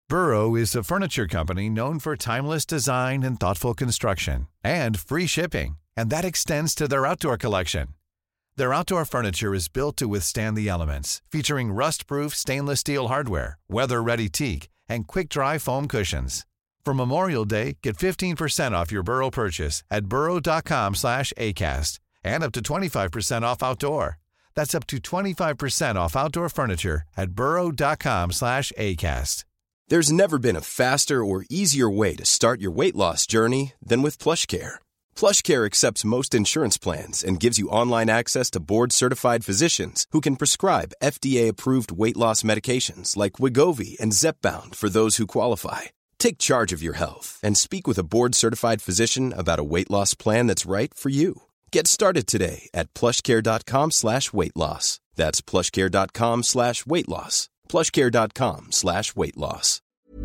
Burrow is a furniture company known for timeless design and thoughtful construction, and free shipping, and that extends to their outdoor collection. Their outdoor furniture is built to withstand the elements, featuring rust-proof stainless steel hardware, weather-ready teak, and quick-dry foam cushions. For Memorial Day, get 15% off your Burrow purchase at burrow.com/acast, and up to 25% off outdoor. That's up to 25% off outdoor furniture at burrow.com/acast. There's never been a faster or easier way to start your weight loss journey than with PlushCare. PlushCare accepts most insurance plans and gives you online access to board-certified physicians who can prescribe FDA-approved weight loss medications like Wegovy and Zepbound for those who qualify. Take charge of your health and speak with a board-certified physician about a weight loss plan that's right for you. Get started today at plushcare.com/weight-loss. That's plushcare.com/weight-loss. plushcare.com/weight-loss.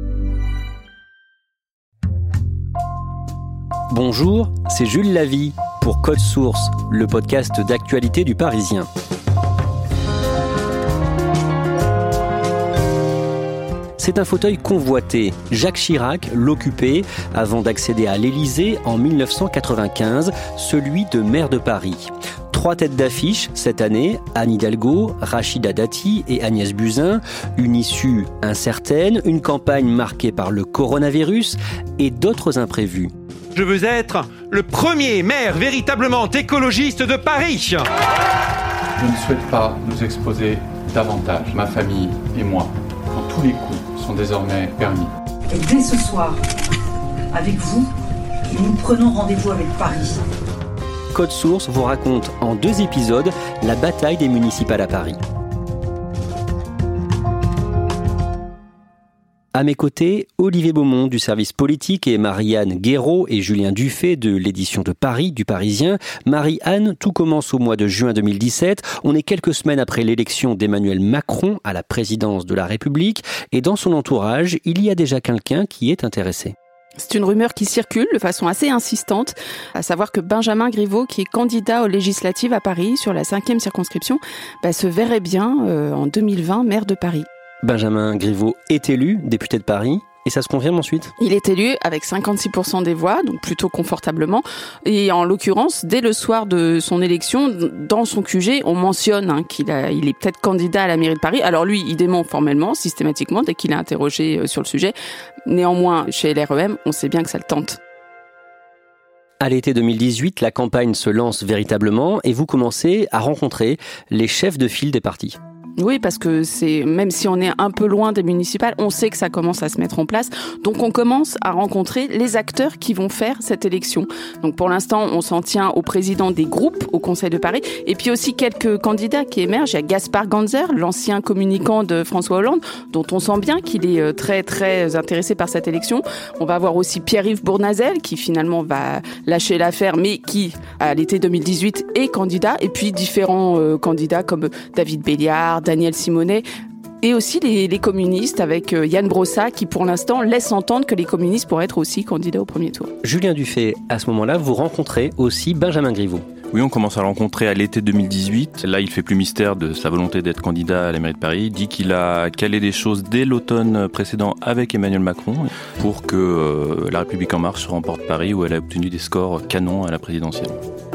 Bonjour, c'est Jules Lavie pour Code Source, le podcast d'actualité du Parisien. C'est un fauteuil convoité. Jacques Chirac l'occupait avant d'accéder à l'Élysée en 1995, celui de maire de Paris. 3 têtes d'affiche cette année, Anne Hidalgo, Rachida Dati et Agnès Buzyn. Une issue incertaine, une campagne marquée par le coronavirus et d'autres imprévus. Je veux être le premier maire véritablement écologiste de Paris. Je ne souhaite pas nous exposer davantage, ma famille et moi, quand tous les coups sont désormais permis. Et dès ce soir, avec vous, nous prenons rendez-vous avec Paris. Code Source vous raconte en 2 épisodes la bataille des municipales à Paris. À mes côtés, Olivier Beaumont du service politique et Marie-Anne Guéraud et Julien Dufay de l'édition de Paris du Parisien. Marie-Anne, tout commence au mois de juin 2017. On est quelques semaines après l'élection d'Emmanuel Macron à la présidence de la République. Et dans son entourage, il y a déjà quelqu'un qui est intéressé. C'est une rumeur qui circule de façon assez insistante, à savoir que Benjamin Griveaux, qui est candidat aux législatives à Paris sur la 5e circonscription, se verrait bien en 2020 maire de Paris. Benjamin Griveaux est élu député de Paris. Et ça se confirme ensuite ? Il est élu avec 56% des voix, donc plutôt confortablement. Et en l'occurrence, dès le soir de son élection, dans son QG, on mentionne qu'il est peut-être candidat à la mairie de Paris. Alors lui, il dément formellement, systématiquement, dès qu'il est interrogé sur le sujet. Néanmoins, chez LREM, on sait bien que ça le tente. À l'été 2018, la campagne se lance véritablement et vous commencez à rencontrer les chefs de file des partis. Oui, parce que même si on est un peu loin des municipales, on sait que ça commence à se mettre en place. Donc on commence à rencontrer les acteurs qui vont faire cette élection. Donc pour l'instant, on s'en tient au président des groupes au Conseil de Paris. Et puis aussi quelques candidats qui émergent. Il y a Gaspard Ganzer, l'ancien communicant de François Hollande, dont on sent bien qu'il est très très intéressé par cette élection. On va avoir aussi Pierre-Yves Bournazel, qui finalement va lâcher l'affaire, mais qui, à l'été 2018, est candidat. Et puis différents candidats comme David Béliard, Daniel Simonet, et aussi les communistes avec Yann Brossat qui pour l'instant laisse entendre que les communistes pourraient être aussi candidats au premier tour. Julien Dufay, à ce moment-là, vous rencontrez aussi Benjamin Griveaux. Oui, on commence à le rencontrer à l'été 2018. Là, il fait plus mystère de sa volonté d'être candidat à la mairie de Paris. Il dit qu'il a calé des choses dès l'automne précédent avec Emmanuel Macron pour que La République En Marche remporte Paris où elle a obtenu des scores canons à la présidentielle.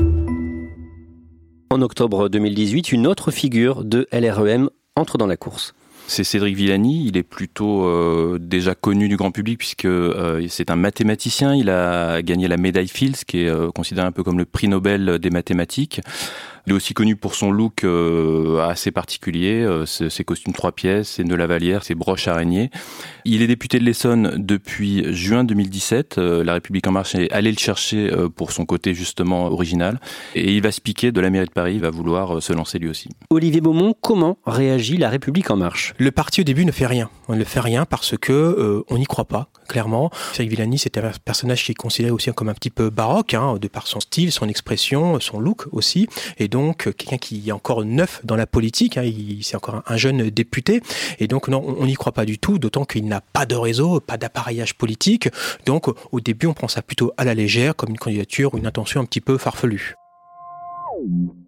En octobre 2018, une autre figure de LREM entre dans la course. C'est Cédric Villani, il est plutôt déjà connu du grand public puisque c'est un mathématicien, il a gagné la médaille Fields qui est considéré un peu comme le prix Nobel des mathématiques. Il est aussi connu pour son look assez particulier, ses costumes 3 pièces, ses nœuds lavalières, ses broches araignées. Il est député de l'Essonne depuis juin 2017. La République En Marche est allée le chercher pour son côté justement original. Et il va se piquer de la mairie de Paris, il va vouloir se lancer lui aussi. Olivier Beaumont, comment réagit la République En Marche ? Le parti au début ne fait rien. On ne fait rien parce que on n'y croit pas, clairement. Cédric Villani, c'était un personnage qui est considéré aussi comme un petit peu baroque, de par son style, son expression, son look aussi. Et donc, quelqu'un qui est encore neuf dans la politique, c'est encore un jeune député. Et donc, non, on n'y croit pas du tout, d'autant qu'il n'a pas de réseau, pas d'appareillage politique. Donc, au début, on prend ça plutôt à la légère, comme une candidature, une intention un petit peu farfelue.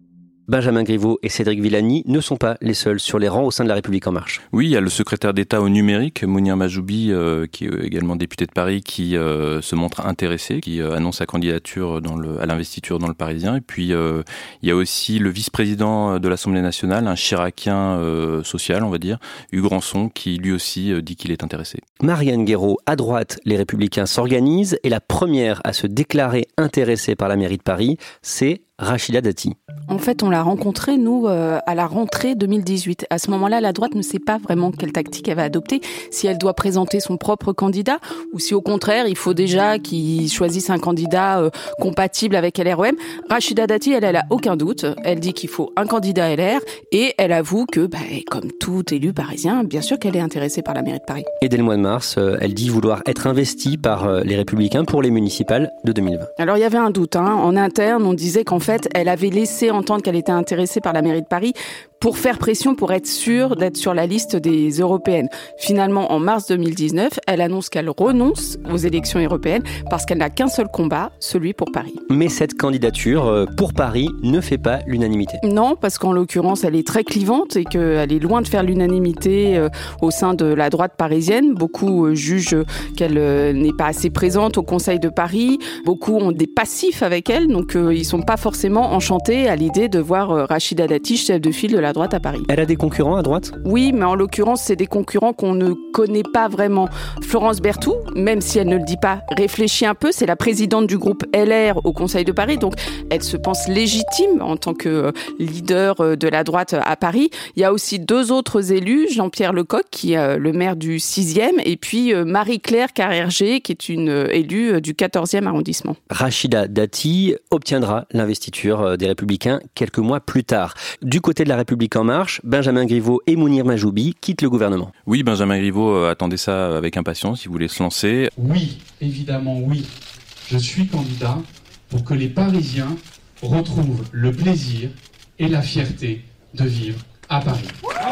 Benjamin Griveaux et Cédric Villani ne sont pas les seuls sur les rangs au sein de La République En Marche. Oui, il y a le secrétaire d'État au numérique, Mounir Majoubi, qui est également député de Paris, qui se montre intéressé, qui annonce sa candidature à l'investiture dans le Parisien. Et puis, il y a aussi le vice-président de l'Assemblée nationale, un chiracien social, on va dire, Hugues Rançon, qui lui aussi dit qu'il est intéressé. Marianne Guéraud, à droite, les Républicains s'organisent et la première à se déclarer intéressée par la mairie de Paris, c'est Rachida Dati. En fait, on l'a rencontrée, nous, à la rentrée 2018. À ce moment-là, la droite ne sait pas vraiment quelle tactique elle va adopter, si elle doit présenter son propre candidat ou si au contraire, il faut déjà qu'ils choisissent un candidat compatible avec LREM. Rachida Dati, elle a aucun doute. Elle dit qu'il faut un candidat LR et elle avoue que, comme tout élu parisien, bien sûr qu'elle est intéressée par la mairie de Paris. Et dès le mois de mars, elle dit vouloir être investie par les Républicains pour les municipales de 2020. Alors, il y avait un doute. En interne, on disait qu'en fait, elle avait laissé entendre qu'elle était intéressée par la mairie de Paris pour faire pression, pour être sûre d'être sur la liste des européennes. Finalement, en mars 2019, elle annonce qu'elle renonce aux élections européennes parce qu'elle n'a qu'un seul combat, celui pour Paris. Mais cette candidature pour Paris ne fait pas l'unanimité. Non, parce qu'en l'occurrence, elle est très clivante et qu'elle est loin de faire l'unanimité au sein de la droite parisienne. Beaucoup jugent qu'elle n'est pas assez présente au Conseil de Paris. Beaucoup ont des passifs avec elle, donc ils ne sont pas forcément enchantés à l'idée de voir Rachida Dati, chef de file de la droite à Paris. Elle a des concurrents à droite ? Oui, mais en l'occurrence, c'est des concurrents qu'on ne connaît pas vraiment. Florence Berthoud, même si elle ne le dit pas, réfléchit un peu, c'est la présidente du groupe LR au Conseil de Paris, donc elle se pense légitime en tant que leader de la droite à Paris. Il y a aussi deux autres élus, Jean-Pierre Lecoq, qui est le maire du 6e, et puis Marie-Claire Carrerger, qui est une élue du 14e arrondissement. Rachida Dati obtiendra l'investiture des Républicains quelques mois plus tard. Du côté de La République En Marche, Benjamin Griveaux et Mounir Majoubi quittent le gouvernement. Oui, Benjamin Griveaux attendait ça avec impatience, il voulait se lancer. Oui, évidemment oui. Je suis candidat pour que les Parisiens retrouvent le plaisir et la fierté de vivre à Paris.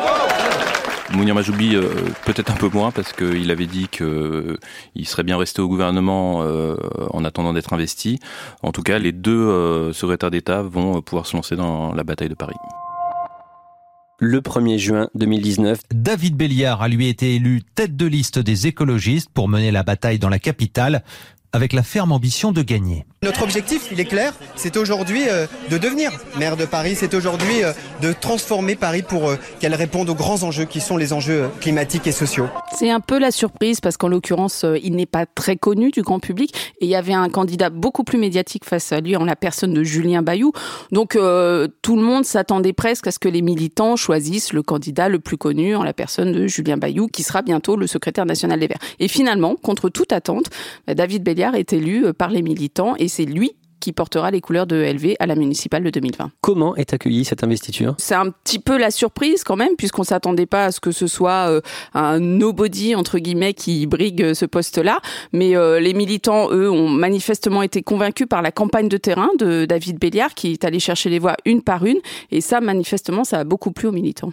Mounir Majoubi peut-être un peu moins parce qu'il avait dit qu'il serait bien resté au gouvernement en attendant d'être investi. En tout cas, les deux secrétaires d'État vont pouvoir se lancer dans la bataille de Paris. Le 1er juin 2019, David Béliard a lui été élu tête de liste des écologistes pour mener la bataille dans la capitale, avec la ferme ambition de gagner. Notre objectif, il est clair, c'est aujourd'hui de devenir maire de Paris, c'est aujourd'hui de transformer Paris pour qu'elle réponde aux grands enjeux qui sont les enjeux climatiques et sociaux. C'est un peu la surprise parce qu'en l'occurrence, il n'est pas très connu du grand public et il y avait un candidat beaucoup plus médiatique face à lui en la personne de Julien Bayou. Donc tout le monde s'attendait presque à ce que les militants choisissent le candidat le plus connu en la personne de Julien Bayou qui sera bientôt le secrétaire national des Verts. Et finalement, contre toute attente, David Béliard est élu par les militants et c'est lui qui portera les couleurs de LV à la municipale de 2020. Comment est accueillie cette investiture ? C'est un petit peu la surprise quand même, puisqu'on ne s'attendait pas à ce que ce soit un nobody, entre guillemets, qui brigue ce poste-là. Mais les militants, eux, ont manifestement été convaincus par la campagne de terrain de David Béliard, qui est allé chercher les voix une par une. Et ça, manifestement, ça a beaucoup plu aux militants.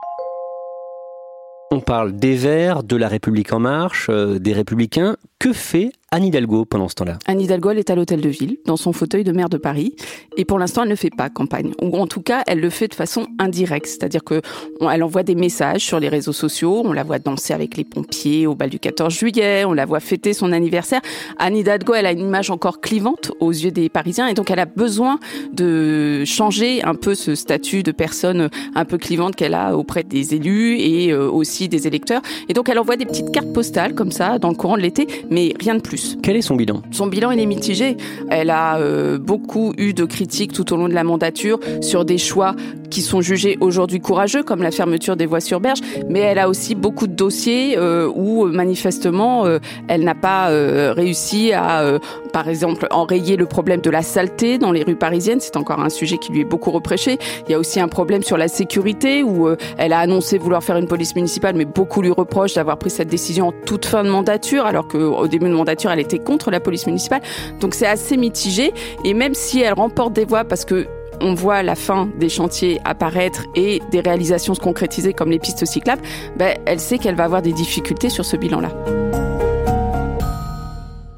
On parle des Verts, de La République En Marche, des Républicains. Que fait Anne Hidalgo pendant ce temps-là ? Anne Hidalgo, elle est à l'Hôtel de Ville, dans son fauteuil de maire de Paris. Et pour l'instant, elle ne fait pas campagne. Ou en tout cas, elle le fait de façon indirecte. C'est-à-dire qu'elle envoie des messages sur les réseaux sociaux. On la voit danser avec les pompiers au bal du 14 juillet. On la voit fêter son anniversaire. Anne Hidalgo, elle a une image encore clivante aux yeux des Parisiens. Et donc, elle a besoin de changer un peu ce statut de personne un peu clivante qu'elle a auprès des élus et aussi des électeurs. Et donc, elle envoie des petites cartes postales comme ça dans le courant de l'été, mais rien de plus. Quel est son bilan ? Son bilan, il est mitigé. Elle a beaucoup eu de critiques tout au long de la mandature sur des choix qui sont jugés aujourd'hui courageux, comme la fermeture des voies sur berge, mais elle a aussi beaucoup de dossiers où manifestement elle n'a pas réussi à, par exemple, enrayer le problème de la saleté dans les rues parisiennes. C'est encore un sujet qui lui est beaucoup reproché. Il y a aussi un problème sur la sécurité où elle a annoncé vouloir faire une police municipale, mais beaucoup lui reprochent d'avoir pris cette décision en toute fin de mandature, alors qu'au début de mandature, elle était contre la police municipale. Donc c'est assez mitigé. Et même si elle remporte des voix parce que on voit la fin des chantiers apparaître et des réalisations se concrétiser comme les pistes cyclables, elle sait qu'elle va avoir des difficultés sur ce bilan-là.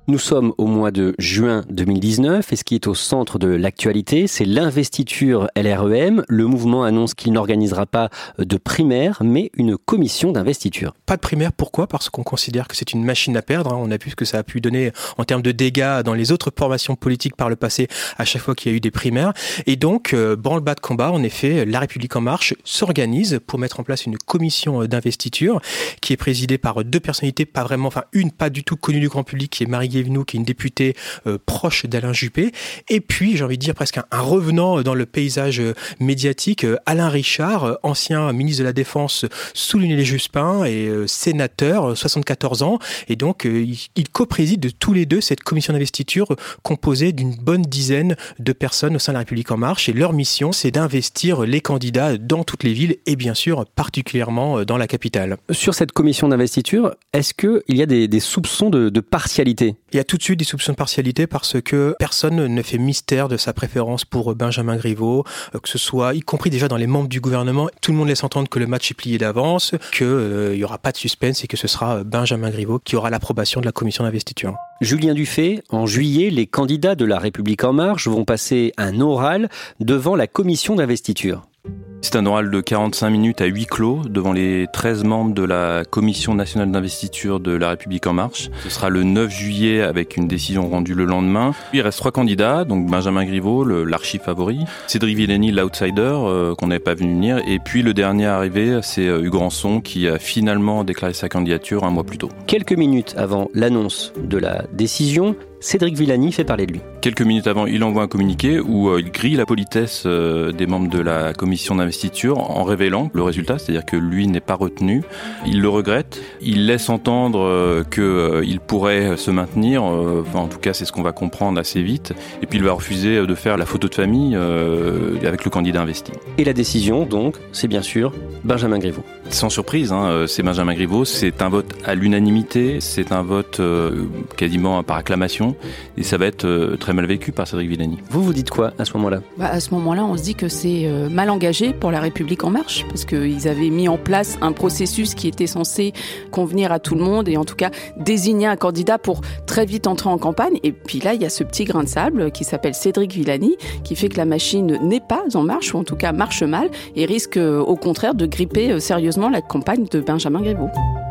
Nous sommes au mois de juin 2019 et ce qui est au centre de l'actualité, c'est l'investiture LREM. Le mouvement annonce qu'il n'organisera pas de primaire, mais une commission d'investiture. Pas de primaire, pourquoi ? Parce qu'on considère que c'est une machine à perdre. On a vu ce que ça a pu donner en termes de dégâts dans les autres formations politiques par le passé, à chaque fois qu'il y a eu des primaires. Et donc, branle-bas de combat, en effet, La République En Marche s'organise pour mettre en place une commission d'investiture qui est présidée par deux personnalités, pas vraiment, enfin une pas du tout connue du grand public, qui est Marie Guévenoux, qui est une députée proche d'Alain Juppé, et puis j'ai envie de dire presque un revenant dans le paysage médiatique, Alain Richard, ancien ministre de la Défense sous Lionel Jospin et sénateur, 74 ans, et donc il co-préside tous les deux cette commission d'investiture composée d'une bonne dizaine de personnes au sein de La République En Marche, et leur mission c'est d'investir les candidats dans toutes les villes et bien sûr particulièrement dans la capitale. Sur cette commission d'investiture, est-ce qu'il y a des soupçons de partialité ? Il y a tout de suite des soupçons de partialité parce que personne ne fait mystère de sa préférence pour Benjamin Griveaux, que ce soit, y compris déjà dans les membres du gouvernement, tout le monde laisse entendre que le match est plié d'avance, qu'il n'y aura pas de suspense et que ce sera Benjamin Griveaux qui aura l'approbation de la commission d'investiture. Julien Dufay, en juillet, les candidats de La République En Marche vont passer un oral devant la commission d'investiture. C'est un oral de 45 minutes à huis clos devant les 13 membres de la Commission nationale d'investiture de La République En Marche. Ce sera le 9 juillet avec une décision rendue le lendemain. Il reste 3 candidats, donc Benjamin Griveaux, l'archi-favori, Cédric Villani, l'outsider, qu'on n'avait pas vu venir, et puis le dernier arrivé, c'est Hugues Rançon qui a finalement déclaré sa candidature un mois plus tôt. Quelques minutes avant l'annonce de la décision, Cédric Villani fait parler de lui. Quelques minutes avant, il envoie un communiqué où il grille la politesse des membres de la commission d'investiture en révélant le résultat, c'est-à-dire que lui n'est pas retenu. Il le regrette. Il laisse entendre qu'il pourrait se maintenir. En tout cas, c'est ce qu'on va comprendre assez vite. Et puis, il va refuser de faire la photo de famille avec le candidat investi. Et la décision, donc, c'est bien sûr Benjamin Griveaux. Sans surprise, c'est Benjamin Griveaux. C'est un vote à l'unanimité. C'est un vote quasiment par acclamation. Et ça va être très mal vécu par Cédric Villani. Vous dites quoi à ce moment-là ? À ce moment-là, on se dit que c'est mal engagé pour La République En Marche, parce qu'ils avaient mis en place un processus qui était censé convenir à tout le monde et en tout cas désigner un candidat pour très vite entrer en campagne. Et puis là, il y a ce petit grain de sable qui s'appelle Cédric Villani, qui fait que la machine n'est pas en marche, ou en tout cas marche mal, et risque au contraire de gripper sérieusement la campagne de Benjamin Griveaux.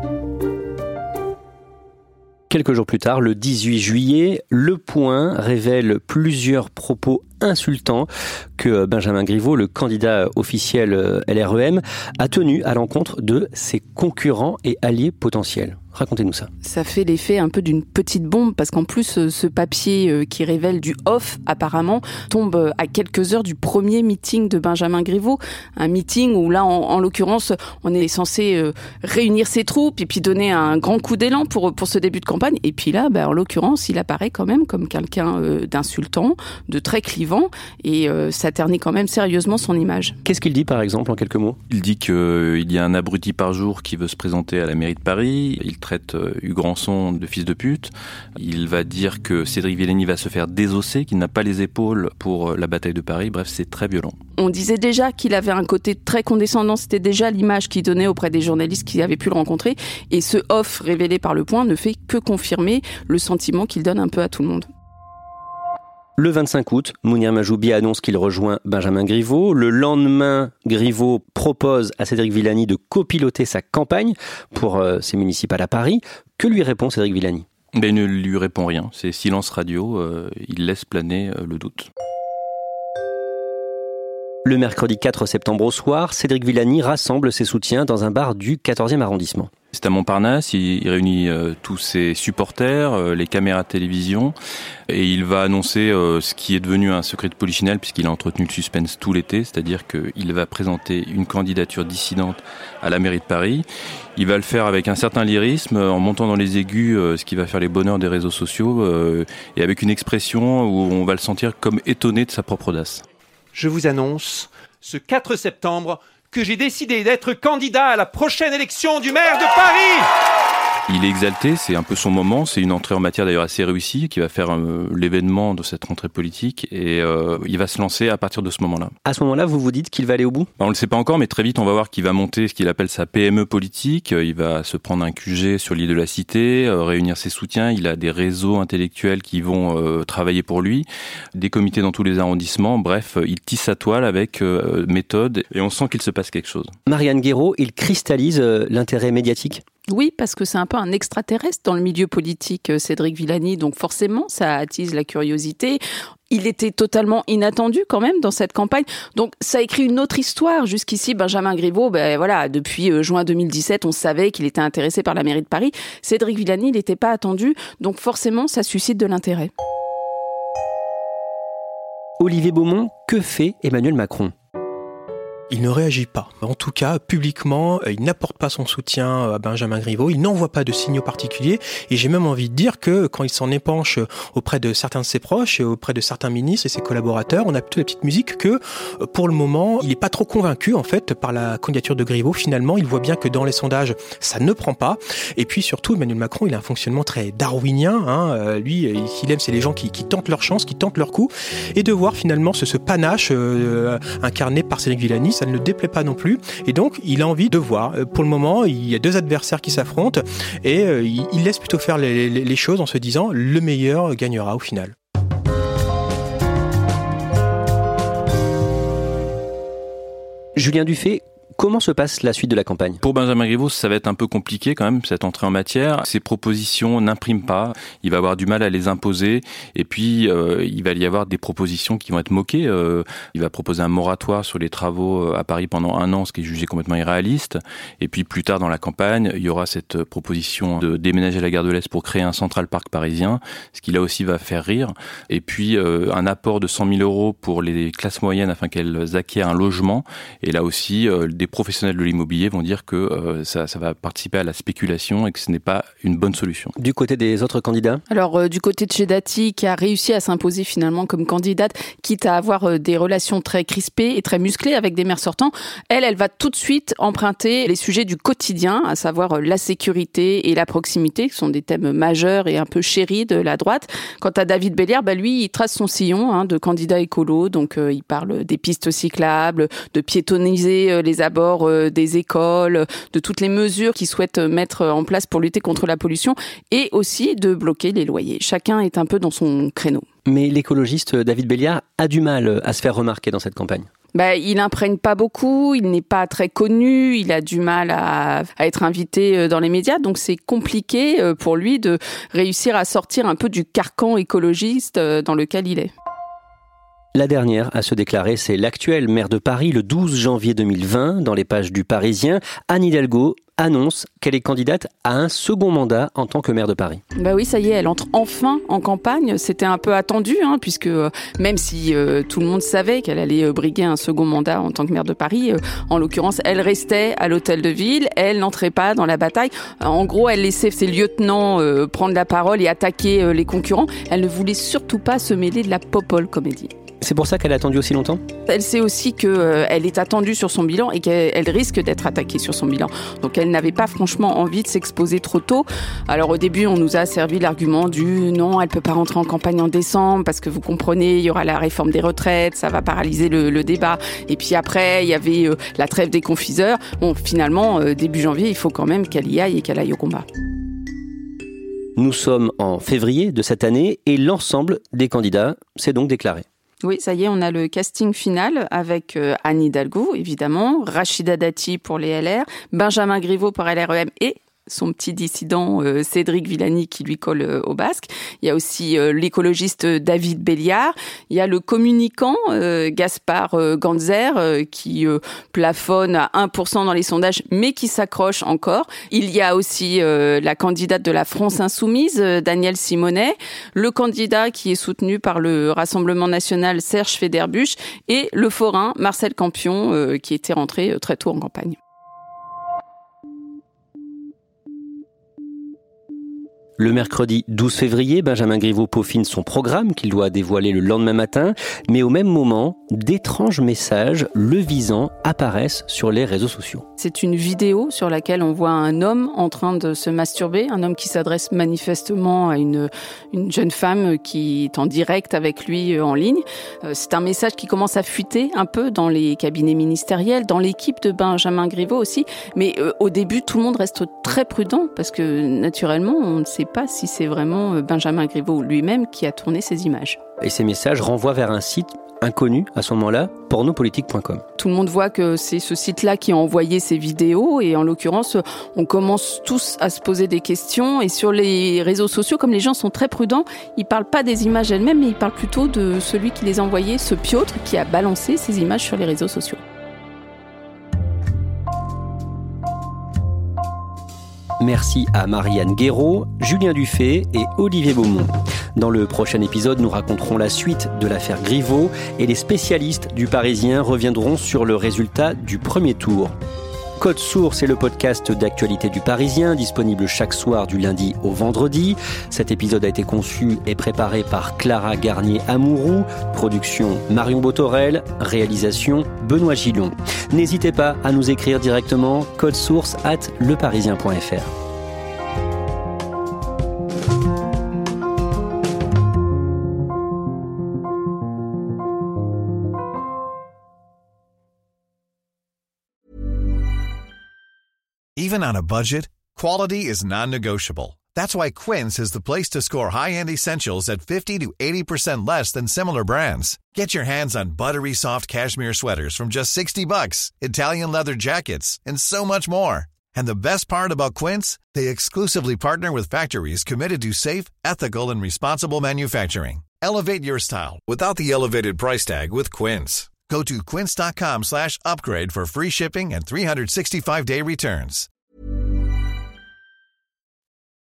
Quelques jours plus tard, le 18 juillet, Le Point révèle plusieurs propos insultants que Benjamin Griveaux, le candidat officiel LREM, a tenus à l'encontre de ses concurrents et alliés potentiels. Racontez-nous ça. Ça fait l'effet un peu d'une petite bombe parce qu'en plus, ce papier qui révèle du off, apparemment, tombe à quelques heures du premier meeting de Benjamin Griveaux. Un meeting où là, en l'occurrence, on est censé réunir ses troupes et puis donner un grand coup d'élan pour ce début de campagne. Et puis là, en l'occurrence, il apparaît quand même comme quelqu'un d'insultant, de très clivant et ça ternit quand même sérieusement son image. Qu'est-ce qu'il dit par exemple en quelques mots ? Il dit qu'il y a un abruti par jour qui veut se présenter à la mairie de Paris. Il traite Hugues Rançon de fils de pute. Il va dire que Cédric Villani va se faire désosser, qu'il n'a pas les épaules pour la bataille de Paris. Bref, c'est très violent. On disait déjà qu'il avait un côté très condescendant. C'était déjà l'image qu'il donnait auprès des journalistes qui avaient pu le rencontrer. Et ce off révélé par Le Point ne fait que confirmer le sentiment qu'il donne un peu à tout le monde. Le 25 août, Mounir Majoubi annonce qu'il rejoint Benjamin Griveaux. Le lendemain, Griveaux propose à Cédric Villani de copiloter sa campagne pour ses municipales à Paris. Que lui répond Cédric Villani ? Il ne lui répond rien. C'est silence radio. Il laisse planer le doute. Le mercredi 4 septembre au soir, Cédric Villani rassemble ses soutiens dans un bar du 14e arrondissement. C'est à Montparnasse, il réunit tous ses supporters, les caméras de télévision, et il va annoncer ce qui est devenu un secret de polichinelle puisqu'il a entretenu le suspense tout l'été, c'est-à-dire qu'il va présenter une candidature dissidente à la mairie de Paris. Il va le faire avec un certain lyrisme, en montant dans les aigus, ce qui va faire les bonheurs des réseaux sociaux, et avec une expression où on va le sentir comme étonné de sa propre audace. Je vous annonce, ce 4 septembre, que j'ai décidé d'être candidat à la prochaine élection du maire de Paris. Il est exalté, c'est un peu son moment, c'est une entrée en matière d'ailleurs assez réussie qui va faire l'événement de cette rentrée politique et il va se lancer à partir de ce moment-là. À ce moment-là, vous vous dites qu'il va aller au bout ? On ne le sait pas encore, mais très vite on va voir qu'il va monter ce qu'il appelle sa PME politique. Il va se prendre un QG sur l'île de la Cité, réunir ses soutiens. Il a des réseaux intellectuels qui vont travailler pour lui, des comités dans tous les arrondissements. Bref, il tisse sa toile avec méthode et on sent qu'il se passe quelque chose. Marianne Guéraud, il cristallise l'intérêt médiatique ? Oui, parce que c'est un peu un extraterrestre dans le milieu politique, Cédric Villani, donc forcément, ça attise la curiosité. Il était totalement inattendu quand même dans cette campagne, donc ça écrit une autre histoire. Jusqu'ici, Benjamin Griveaux, depuis juin 2017, on savait qu'il était intéressé par la mairie de Paris. Cédric Villani, il n'était pas attendu, donc forcément, ça suscite de l'intérêt. Olivier Beaumont, que fait Emmanuel Macron ? Il ne réagit pas. En tout cas, publiquement, il n'apporte pas son soutien à Benjamin Griveaux, il n'envoie pas de signaux particuliers, et j'ai même envie de dire que quand il s'en épanche auprès de certains de ses proches et auprès de certains ministres et ses collaborateurs, on a plutôt la petite musique que, pour le moment, il n'est pas trop convaincu, en fait, par la candidature de Griveaux. Finalement, il voit bien que dans les sondages, ça ne prend pas. Et puis surtout, Emmanuel Macron, il a un fonctionnement très darwinien, Lui, ce qu'il aime, c'est les gens qui tentent leur chance, qui tentent leur coup, et de voir finalement ce panache incarné par Cédric Villani, ça ne le déplaît pas non plus, et donc il a envie de voir. Pour le moment, il y a deux adversaires qui s'affrontent, et il laisse plutôt faire les choses en se disant le meilleur gagnera au final. Julien Dufay, comment se passe la suite de la campagne ? Pour Benjamin Griveaux, ça va être un peu compliqué quand même, cette entrée en matière. Ses propositions n'impriment pas, il va avoir du mal à les imposer, et puis il va y avoir des propositions qui vont être moquées. Il va proposer un moratoire sur les travaux à Paris pendant 1 an, ce qui est jugé complètement irréaliste. Et puis plus tard dans la campagne, il y aura cette proposition de déménager la gare de l'Est pour créer un Central Park parisien, ce qui là aussi va faire rire. Et puis un apport de 100 000 € pour les classes moyennes afin qu'elles acquièrent un logement. Et là aussi, des professionnels de l'immobilier vont dire que ça va participer à la spéculation et que ce n'est pas une bonne solution. Du côté des autres candidats ? Alors, du côté de chez Dati, qui a réussi à s'imposer finalement comme candidate, quitte à avoir des relations très crispées et très musclées avec des maires sortants, elle va tout de suite emprunter les sujets du quotidien, à savoir la sécurité et la proximité, qui sont des thèmes majeurs et un peu chéris de la droite. Quant à David Belliard, lui, il trace son sillon de candidat écolo, donc il parle des pistes cyclables, de piétonniser les abords des écoles, de toutes les mesures qu'ils souhaitent mettre en place pour lutter contre la pollution et aussi de bloquer les loyers. Chacun est un peu dans son créneau. Mais l'écologiste David Belliard a du mal à se faire remarquer dans cette campagne. Il imprègne pas beaucoup, il n'est pas très connu, il a du mal à être invité dans les médias, donc c'est compliqué pour lui de réussir à sortir un peu du carcan écologiste dans lequel il est. La dernière à se déclarer, c'est l'actuelle maire de Paris, le 12 janvier 2020, dans les pages du Parisien. Anne Hidalgo annonce qu'elle est candidate à un second mandat en tant que maire de Paris. Oui, ça y est, elle entre enfin en campagne. C'était un peu attendu, puisque même si tout le monde savait qu'elle allait briguer un second mandat en tant que maire de Paris, en l'occurrence, elle restait à l'hôtel de ville, elle n'entrait pas dans la bataille. En gros, elle laissait ses lieutenants prendre la parole et attaquer les concurrents. Elle ne voulait surtout pas se mêler de la popole comédie. C'est pour ça qu'elle a attendu aussi longtemps ? Elle sait aussi qu'elle est attendue sur son bilan et qu'elle risque d'être attaquée sur son bilan. Donc elle n'avait pas franchement envie de s'exposer trop tôt. Alors au début, on nous a servi l'argument du non, elle peut pas rentrer en campagne en décembre parce que vous comprenez, il y aura la réforme des retraites, ça va paralyser le débat. Et puis après, il y avait la trêve des confiseurs. Bon, finalement, début janvier, il faut quand même qu'elle y aille et qu'elle aille au combat. Nous sommes en février de cette année et l'ensemble des candidats s'est donc déclaré. Oui, ça y est, on a le casting final avec Anne Hidalgo, évidemment, Rachida Dati pour les LR, Benjamin Griveaux pour LREM et son petit dissident Cédric Villani qui lui colle au basque. Il y a aussi l'écologiste David Belliard. Il y a le communicant Gaspard Ganzer qui plafonne à 1% dans les sondages, mais qui s'accroche encore. Il y a aussi la candidate de la France Insoumise, Danielle Simonet, le candidat qui est soutenu par le Rassemblement National, Serge Federbusch, et le forain Marcel Campion qui était rentré très tôt en campagne. Le mercredi 12 février, Benjamin Griveaux peaufine son programme qu'il doit dévoiler le lendemain matin. Mais au même moment, d'étranges messages le visant apparaissent sur les réseaux sociaux. C'est une vidéo sur laquelle on voit un homme en train de se masturber, un homme qui s'adresse manifestement à une jeune femme qui est en direct avec lui en ligne. C'est un message qui commence à fuiter un peu dans les cabinets ministériels, dans l'équipe de Benjamin Griveaux aussi. Mais au début, tout le monde reste très prudent parce que naturellement, on ne sait pas si c'est vraiment Benjamin Griveaux lui-même qui a tourné ces images. Et ces messages renvoient vers un site inconnu à ce moment-là, pornopolitique.com. Tout le monde voit que c'est ce site-là qui a envoyé ces vidéos et en l'occurrence, on commence tous à se poser des questions et sur les réseaux sociaux, comme les gens sont très prudents, ils parlent pas des images elles-mêmes, mais ils parlent plutôt de celui qui les a envoyées, ce Piotr qui a balancé ces images sur les réseaux sociaux. Merci à Marianne Guéraud, Julien Dufay et Olivier Beaumont. Dans le prochain épisode, nous raconterons la suite de l'affaire Griveaux et les spécialistes du Parisien reviendront sur le résultat du premier tour. Code Source est le podcast d'actualité du Parisien, disponible chaque soir du lundi au vendredi. Cet épisode a été conçu et préparé par Clara Garnier-Amouroux, production Marion Botorel, réalisation Benoît Gillon. N'hésitez pas à nous écrire directement codesource@leparisien.fr. Even on a budget, quality is non-negotiable. That's why Quince is the place to score high-end essentials at 50 to 80% less than similar brands. Get your hands on buttery soft cashmere sweaters from just $60, Italian leather jackets, and so much more. And the best part about Quince, they exclusively partner with factories committed to safe, ethical, and responsible manufacturing. Elevate your style without the elevated price tag with Quince. Go to quince.com/upgrade for free shipping and 365-day returns.